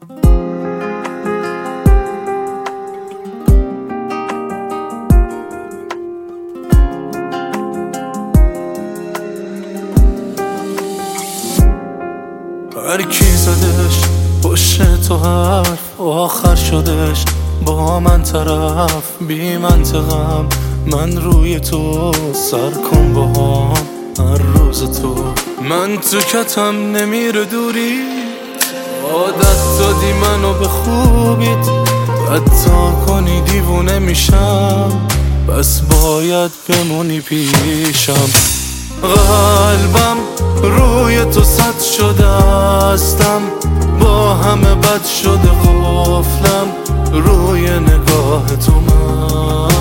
هر کی زدش پشت تو حرف آخر شدش با من طرف بی منطقم. من روی تو سر کن با هر روز تو. من تو کتم نمیره دوری، عادت دادی منو به خوبیت. حتی کنی دیوونه میشم، بس باید بمونی پیشم. قلبم روی تو سد شده استم، با همه بد شده قفلم روی نگاه تو. من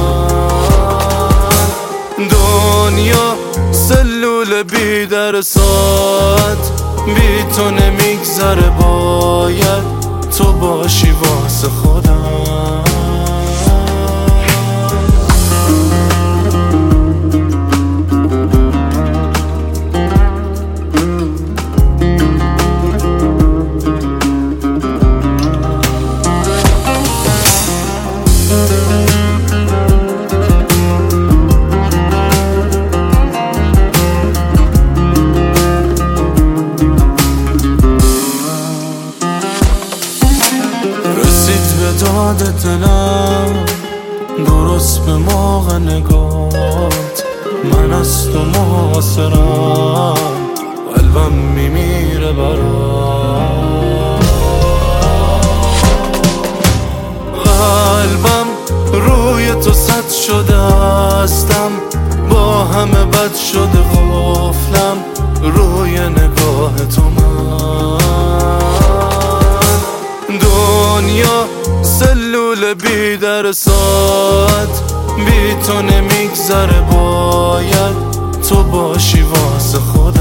دنیا سلول بی در ساعت، بی تو نمیگذره، باید تو باشی واسه خودم. داد دلم درست به موقع نگات، من از تو محاصرم، قلبم میمیره برات. قلبم روی تو سد شده استم، با همه بد شده قفلم روی نگاه تو. من دنیا سلول بی در ساعت، بی تو نمیگذره، باید تو باشی واسه خودم.